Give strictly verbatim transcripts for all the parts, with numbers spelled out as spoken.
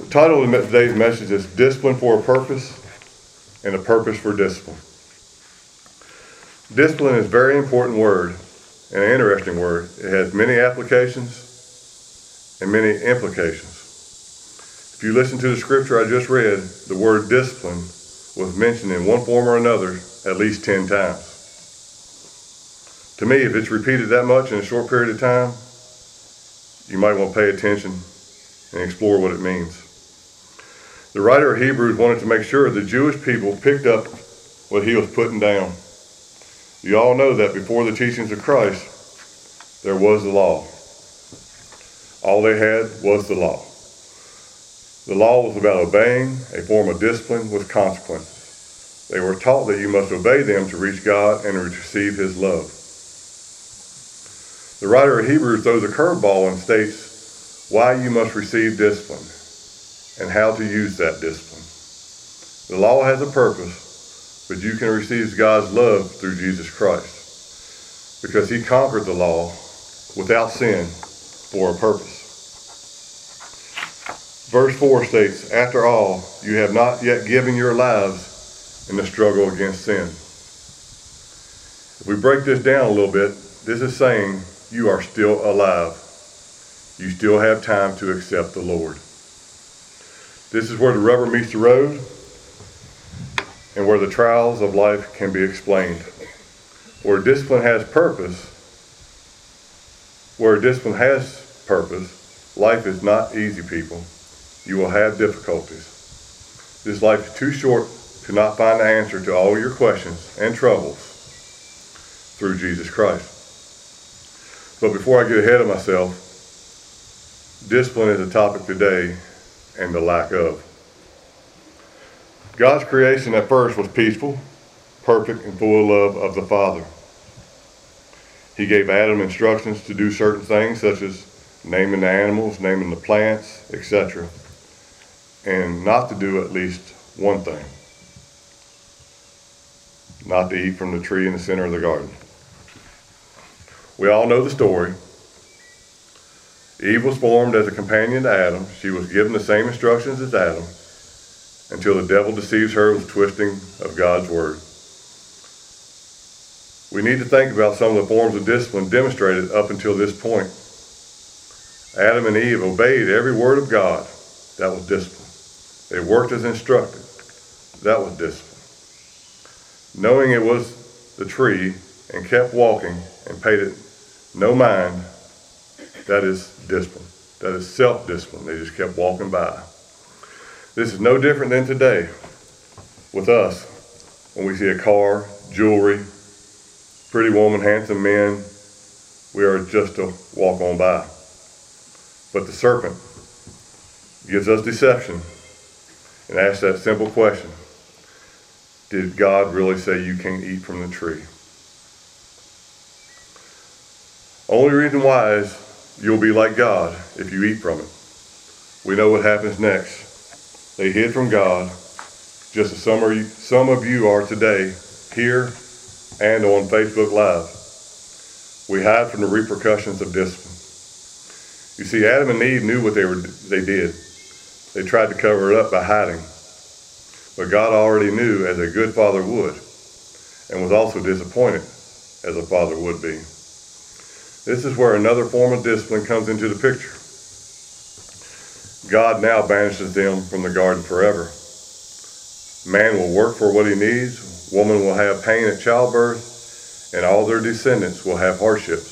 The title of today's message is Discipline for a Purpose and a Purpose for Discipline. Discipline is a very important word and an interesting word. It has many applications and many implications. If you listen to the scripture I just read, the word discipline was mentioned in one form or another at least ten times. To me, if it's repeated that much in a short period of time, you might want to pay attention and explore what it means. The writer of Hebrews wanted to make sure the Jewish people picked up what he was putting down. You all know that before the teachings of Christ, there was the law. All they had was the law. The law was about obeying a form of discipline with consequences. They were taught that you must obey them to reach God and receive his love. The writer of Hebrews throws a curveball and states why you must receive discipline and how to use that discipline. The law has a purpose, but you can receive God's love through Jesus Christ because he conquered the law without sin for a purpose. Verse four states, after all, you have not yet given your lives in the struggle against sin. If we break this down a little bit, this is saying you are still alive. You still have time to accept the Lord. This is where the rubber meets the road and where the trials of life can be explained. Where discipline has purpose, where discipline has purpose, life is not easy, people. You will have difficulties. This life is too short to not find the answer to all your questions and troubles through Jesus Christ. But before I get ahead of myself, discipline is a topic today and the lack of. God's creation at first was peaceful, perfect, and full of love of the Father. He gave Adam instructions to do certain things such as naming the animals, naming the plants, et cetera, and not to do at least one thing. Not to eat from the tree in the center of the garden. We all know the story. Eve was formed as a companion to Adam. She was given the same instructions as Adam until the devil deceives her with twisting of God's word. We need to think about some of the forms of discipline demonstrated up until this point. Adam and Eve obeyed every word of God. That was discipline. They worked as instructed. That was discipline. Knowing it was the tree and kept walking and paid it no mind, that is discipline. That is self-discipline. They just kept walking by. This is no different than today with us when we see a car, jewelry, pretty woman, handsome men. We are just to walk on by. But the serpent gives us deception and asks that simple question. Did God really say you can't eat from the tree? Only reason why is you'll be like God if you eat from it. We know what happens next. They hid from God, just as some of you, some of you are today, here and on Facebook Live. We hide from the repercussions of discipline. You see, Adam and Eve knew what they were. They did. They tried to cover it up by hiding. But God already knew, as a good father would, and was also disappointed as a father would be. This is where another form of discipline comes into the picture. God now banishes them from the garden forever. Man will work for what he needs, woman will have pain at childbirth, and all their descendants will have hardships.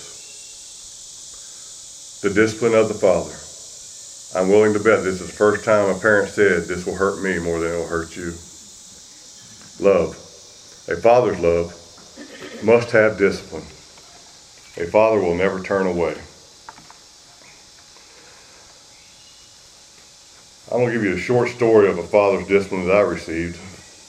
The discipline of the father. I'm willing to bet this is the first time a parent said, this will hurt me more than it will hurt you. Love. A father's love must have discipline. A father will never turn away. I'm going to give you a short story of a father's discipline that I received.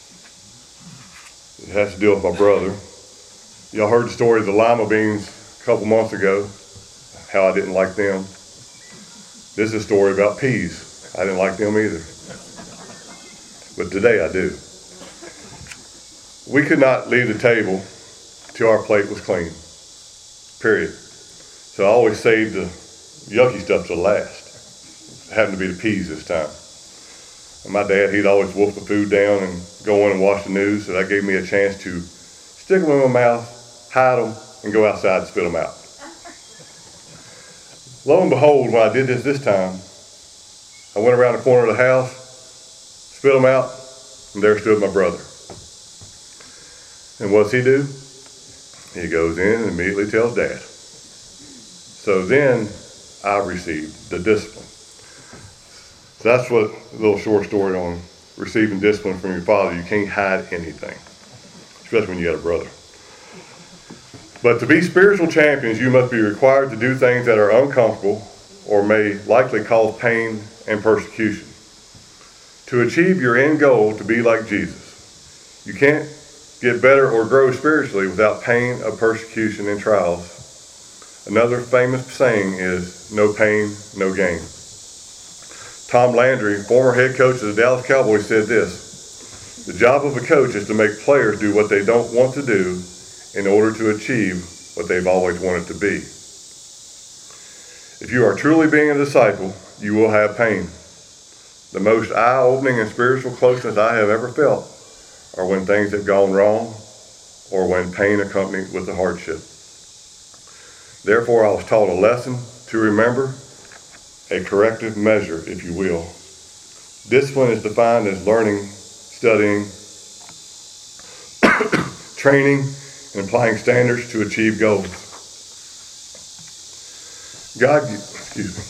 It has to deal with my brother. Y'all heard the story of the lima beans a couple months ago, how I didn't like them. This is a story about peas. I didn't like them either. But today I do. We could not leave the table till our plate was clean. Period. So I always saved the yucky stuff to last. It happened to be the peas this time. And my dad, he'd always wolf the food down and go in and watch the news, so that gave me a chance to stick them in my mouth, hide them, and go outside and spit them out. Lo and behold, when I did this this time, I went around the corner of the house, spit them out, and there stood my brother. And what's he do? He goes in and immediately tells Dad. So then I received the discipline. So that's what a little short story on receiving discipline from your father. You can't hide anything, especially when you got a brother. But to be spiritual champions, you must be required to do things that are uncomfortable or may likely cause pain and persecution. To achieve your end goal, to be like Jesus, you can't get better or grow spiritually without pain of persecution and trials. Another famous saying is, no pain, no gain. Tom Landry, former head coach of the Dallas Cowboys, said this: the job of a coach is to make players do what they don't want to do in order to achieve what they've always wanted to be. If you are truly being a disciple, you will have pain. The most eye-opening and spiritual closeness I have ever felt are when things have gone wrong or when pain accompanied with the hardship. Therefore, I was taught a lesson to remember, a corrective measure, if you will. Discipline is defined as learning, studying, training, and applying standards to achieve goals. God, excuse me.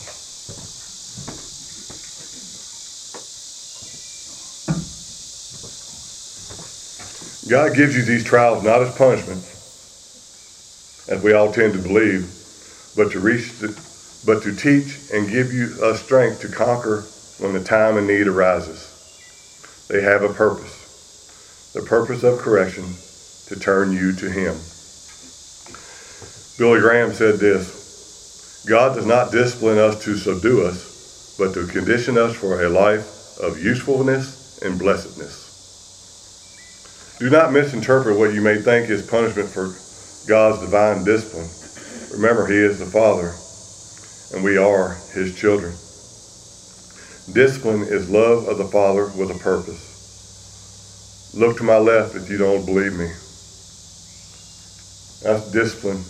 God gives you these trials not as punishment, as we all tend to believe, but to reach the but to teach and give you a strength to conquer when the time and need arises. They have a purpose, the purpose of correction, to turn you to Him. Billy Graham said this: God does not discipline us to subdue us, but to condition us for a life of usefulness and blessedness. Do not misinterpret what you may think is punishment for God's divine discipline. Remember, He is the Father, and we are His children. Discipline is love of the Father with a purpose. Look to my left if you don't believe me. That's discipline.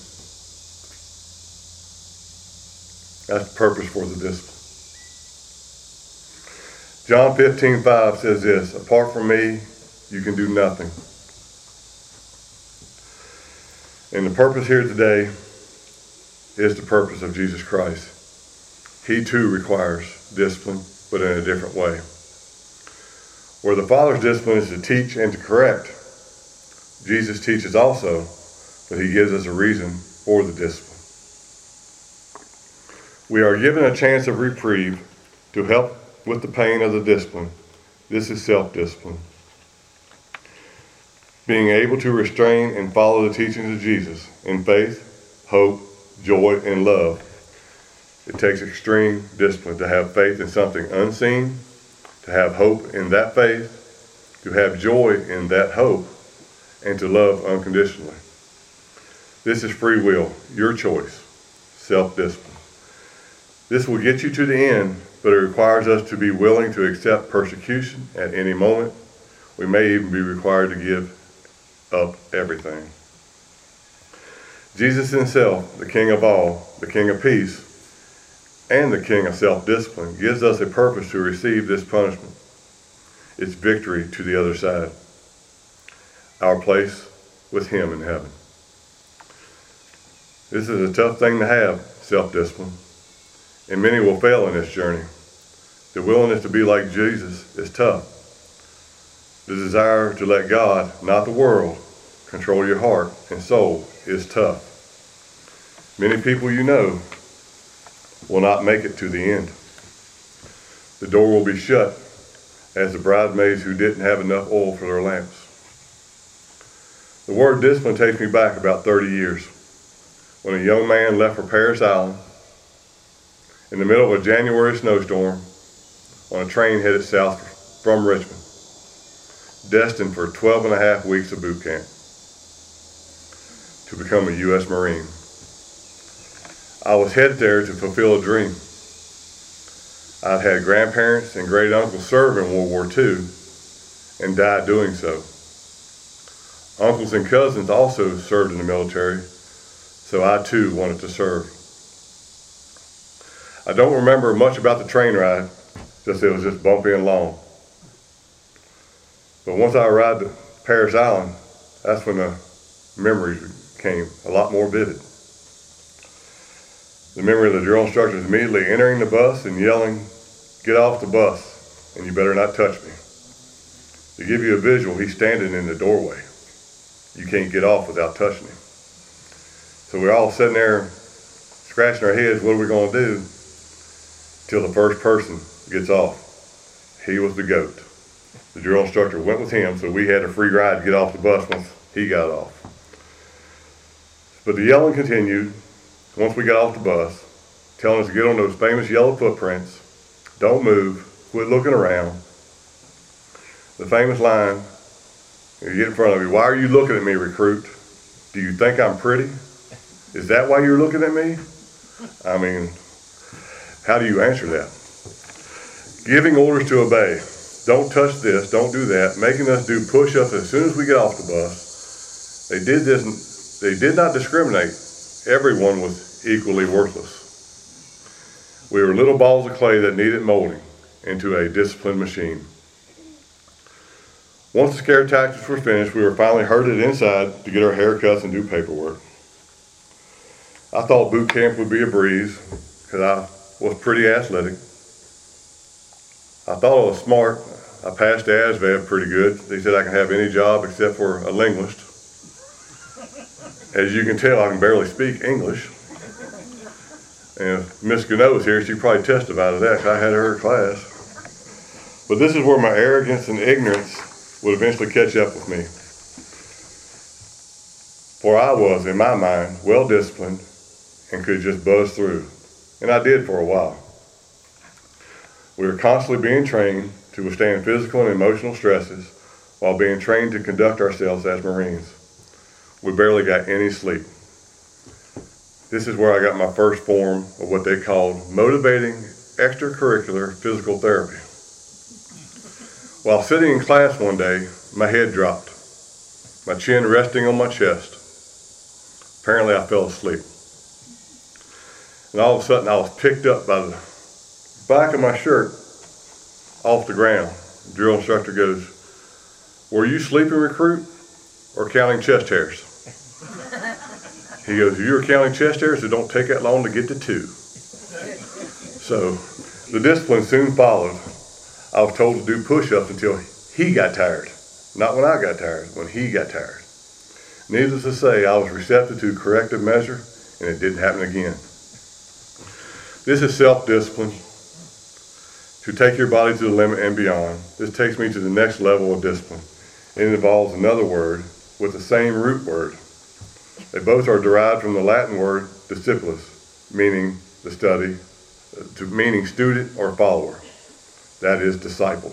That's the purpose for the discipline. John fifteen five says this: apart from me, you can do nothing. And the purpose here today is the purpose of Jesus Christ. He too requires discipline, but in a different way. Where the Father's discipline is to teach and to correct, Jesus teaches also, but He gives us a reason for the discipline. We are given a chance of reprieve to help with the pain of the discipline. This is self-discipline. Being able to restrain and follow the teachings of Jesus in faith, hope, joy, and love. It takes extreme discipline to have faith in something unseen, to have hope in that faith, to have joy in that hope, and to love unconditionally. This is free will, your choice, self-discipline. This will get you to the end, but it requires us to be willing to accept persecution at any moment. We may even be required to give up everything. Jesus Himself, the King of all, the King of peace, and the King of self-discipline, gives us a purpose to receive this punishment. It's victory to the other side. Our place with Him in heaven. This is a tough thing to have, self-discipline, and many will fail in this journey. The willingness to be like Jesus is tough. The desire to let God, not the world, control your heart and soul is tough. Many people you know will not make it to the end. The door will be shut as the bridesmaids who didn't have enough oil for their lamps. The word discipline takes me back about thirty years when a young man left for Parris Island in the middle of a January snowstorm on a train headed south from Richmond, destined for twelve and a half weeks of boot camp to become a U S Marine. I was headed there to fulfill a dream. I've had grandparents and great uncles serve in World War Two and died doing so. Uncles and cousins also served in the military, so I too wanted to serve. I don't remember much about the train ride, just it was just bumpy and long. But once I arrived at Parris Island, that's when the memories became a lot more vivid. The memory of the drill instructors immediately entering the bus and yelling, "Get off the bus, and you better not touch me." To give you a visual, he's standing in the doorway. You can't get off without touching him. So we're all sitting there scratching our heads, what are we going to do? Till the first person gets off. He was the GOAT. The drill instructor went with him, so we had a free ride to get off the bus once he got off. But the yelling continued once we got off the bus, telling us to get on those famous yellow footprints, don't move, quit looking around. The famous line, you get in front of me, "Why are you looking at me, recruit? Do you think I'm pretty? Is that why you're looking at me?" I mean, how do you answer that? Giving orders to obey. Don't touch this, don't do that, making us do push-ups as soon as we get off the bus. They did this, they did not discriminate. Everyone was equally worthless. We were little balls of clay that needed molding into a disciplined machine. Once the scare tactics were finished, we were finally herded inside to get our haircuts and do paperwork. I thought boot camp would be a breeze because I was pretty athletic. I thought I was smart. I passed the A S V A B pretty good. They said I can have any job except for a linguist. As you can tell, I can barely speak English. And if Miss Gano was here, she'd probably testify to that because I had her in class. But this is where my arrogance and ignorance would eventually catch up with me. For I was, in my mind, well disciplined and could just buzz through. And I did for a while. We were constantly being trained to withstand physical and emotional stresses while being trained to conduct ourselves as Marines. We barely got any sleep. This is where I got my first form of what they called motivating extracurricular physical therapy. While sitting in class one day, my head dropped, my chin resting on my chest. Apparently I fell asleep. And all of a sudden I was picked up by the back of my shirt off the ground. The drill instructor goes, "Were you sleeping, recruit, or counting chest hairs?" He goes, "If you were counting chest hairs, it don't take that long to get to two." So the discipline soon followed. I was told to do push-ups until he got tired. Not when I got tired, when he got tired. Needless to say, I was receptive to corrective measure, and it didn't happen again. This is self-discipline. To take your body to the limit and beyond. This takes me to the next level of discipline. It involves another word with the same root word. They both are derived from the Latin word discipulus, meaning the study, to meaning student or follower. That is disciple.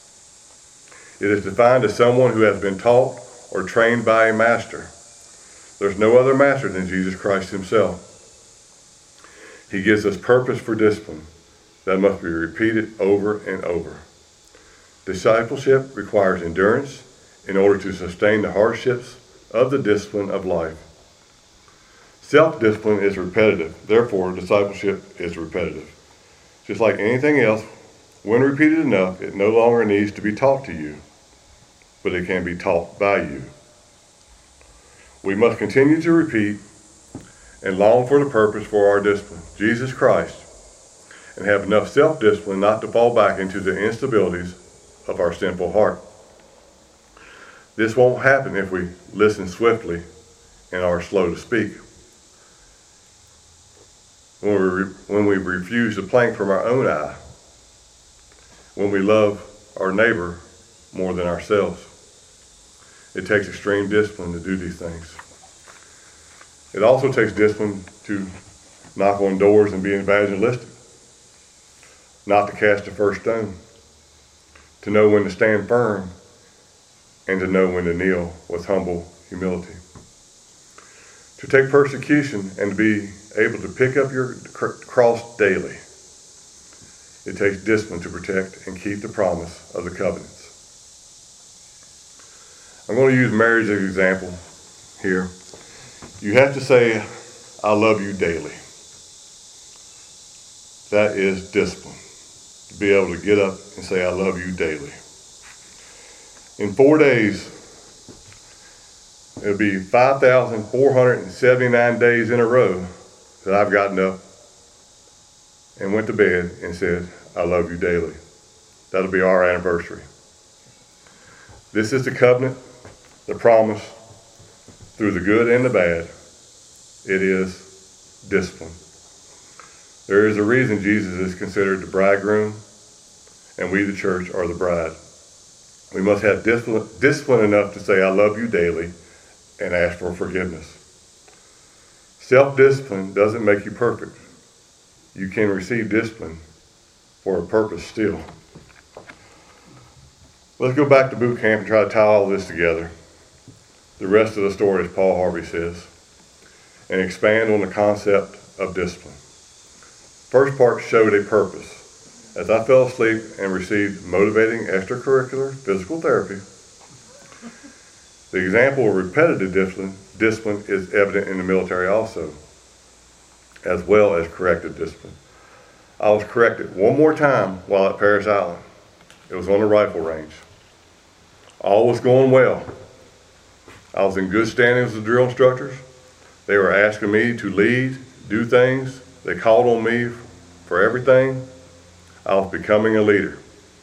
It is defined as someone who has been taught or trained by a master. There's no other master than Jesus Christ himself. He gives us purpose for discipline that must be repeated over and over. Discipleship requires endurance in order to sustain the hardships of the discipline of life. Self-discipline is repetitive, therefore discipleship is repetitive. Just like anything else, when repeated enough, it no longer needs to be taught to you, but it can be taught by you. We must continue to repeat and long for the purpose for our discipline, Jesus Christ, and have enough self-discipline not to fall back into the instabilities of our sinful heart. This won't happen if we listen swiftly and are slow to speak. When we, re- when we refuse the plank from our own eye, when we love our neighbor more than ourselves. It takes extreme discipline to do these things. It also takes discipline to knock on doors and be evangelistic, not to cast the first stone, to know when to stand firm, and to know when to kneel with humble humility. To take persecution and to be able to pick up your cross daily. It takes discipline to protect and keep the promise of the covenants. I'm going to use marriage as an example here. You have to say, I love you daily. That is discipline. To be able to get up and say, I love you daily. In four days, it'll be five thousand four hundred seventy-nine days in a row that I've gotten up and went to bed and said, I love you daily. That'll be our anniversary. This is the covenant, the promise, through the good and the bad. It is discipline. There is a reason Jesus is considered the bridegroom, and we, the church, are the bride. We must have discipline, discipline enough to say, I love you daily, and ask for forgiveness. Self-discipline doesn't make you perfect. You can receive discipline for a purpose still. Let's go back to boot camp and try to tie all this together. The rest of the story, as Paul Harvey says, and expand on the concept of discipline. First part showed a purpose. As I fell asleep and received motivating extracurricular physical therapy, the example of repetitive discipline, discipline is evident in the military also, as well as corrective discipline. I was corrected one more time while at Parris Island. It was on the rifle range. All was going well. I was in good standing with the drill instructors. They were asking me to lead, do things. They called on me for everything. I was becoming a leader.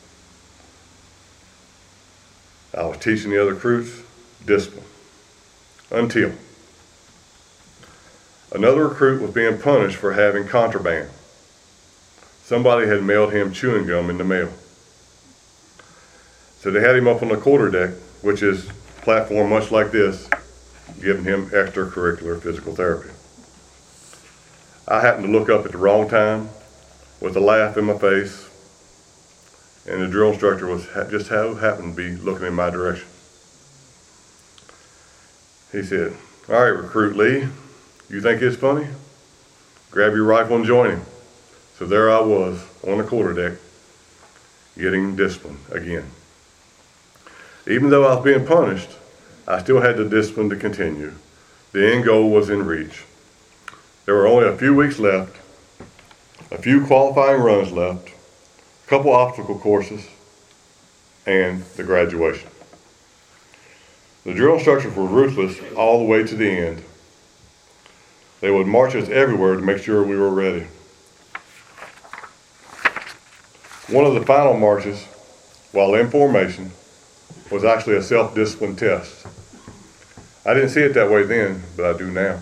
I was teaching the other recruits discipline. Until another recruit was being punished for having contraband. Somebody had mailed him chewing gum in the mail. So they had him up on the quarterdeck, which is a platform much like this, giving him extracurricular physical therapy. I happened to look up at the wrong time with a laugh in my face, and the drill instructor was just how happened to be looking in my direction. He said, all right, Recruit Lee, you think it's funny? Grab your rifle and join him. So there I was on the quarterdeck getting discipline again. Even though I was being punished, I still had the discipline to continue. The end goal was in reach. There were only a few weeks left, a few qualifying runs left, a couple obstacle courses, and the graduation. The drill instructors were ruthless all the way to the end. They would march us everywhere to make sure we were ready. One of the final marches, while in formation, was actually a self-discipline test. I didn't see it that way then, but I do now.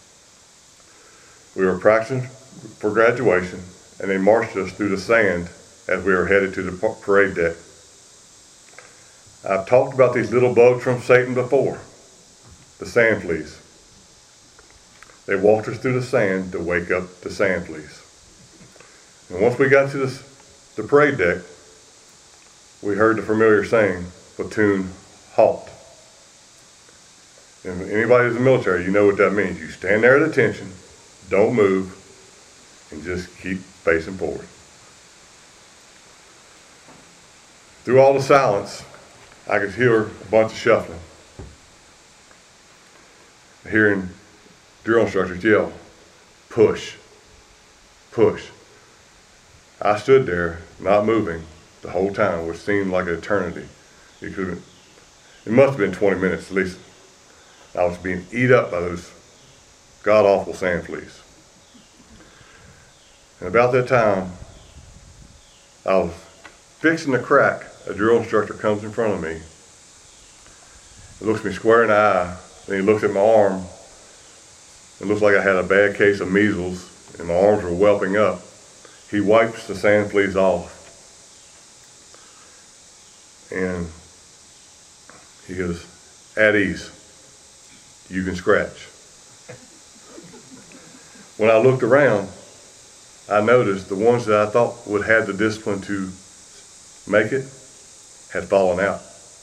We were practicing for graduation, and they marched us through the sand as we were headed to the parade deck. I've talked about these little bugs from Satan before, the sand fleas. They walked us through the sand to wake up the sand fleas. And once we got to the, the parade deck, we heard the familiar saying, platoon, halt. And anybody who's in the military, you know what that means. You stand there at attention, don't move, and just keep facing forward. Through all the silence, I could hear a bunch of shuffling. Hearing drill instructors yell, push, push. I stood there, not moving, the whole time, which seemed like an eternity. It could, it must have been twenty minutes at least. I was being eat up by those god-awful sand fleas. And about that time, I was fixing to crack. A drill instructor comes in front of me. He looks me square in the eye, and he looks at my arm. It looks like I had a bad case of measles, and my arms were whelping up. He wipes the sand fleas off. And he goes, at ease, you can scratch. When I looked around, I noticed the ones that I thought would have the discipline to make it had fallen out.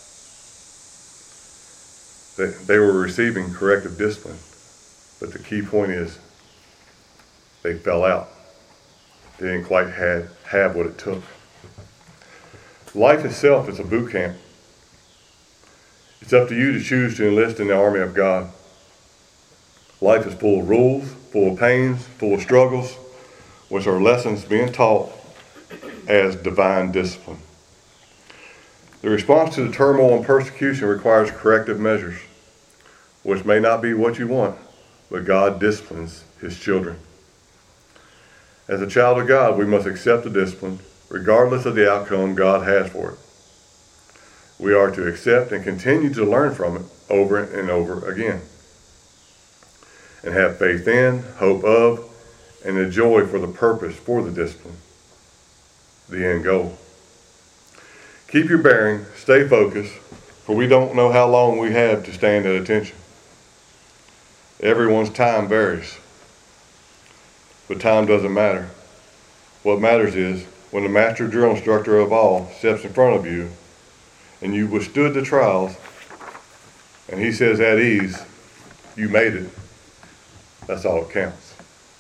They, they were receiving corrective discipline, but the key point is they fell out. They didn't quite have, have what it took. Life itself is a boot camp. It's up to you to choose to enlist in the army of God. Life is full of rules, full of pains, full of struggles, which are lessons being taught as divine discipline. The response to the turmoil and persecution requires corrective measures, which may not be what you want, but God disciplines his children. As a child of God, we must accept the discipline, regardless of the outcome God has for it. We are to accept and continue to learn from it over and over again, and have faith in, hope of, and a joy for the purpose for the discipline, the end goal. Keep your bearing, stay focused, for we don't know how long we have to stand at attention. Everyone's time varies, but time doesn't matter. What matters is when the master drill instructor of all steps in front of you and you withstood the trials and he says at ease, you made it. That's all that counts.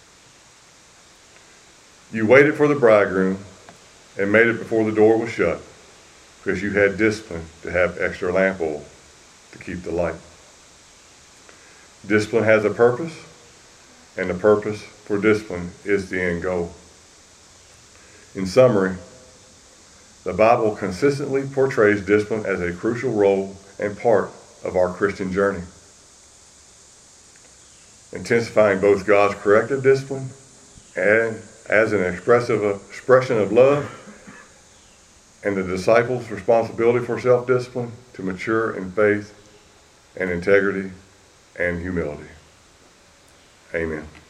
You waited for the bridegroom and made it before the door was shut because you had discipline to have extra lamp oil to keep the light. Discipline has a purpose, and the purpose for discipline is the end goal. In summary, the Bible consistently portrays discipline as a crucial role and part of our Christian journey, intensifying both God's corrective discipline and as an expressive expression of love, and the disciples' responsibility for self-discipline to mature in faith and integrity and humility. Amen.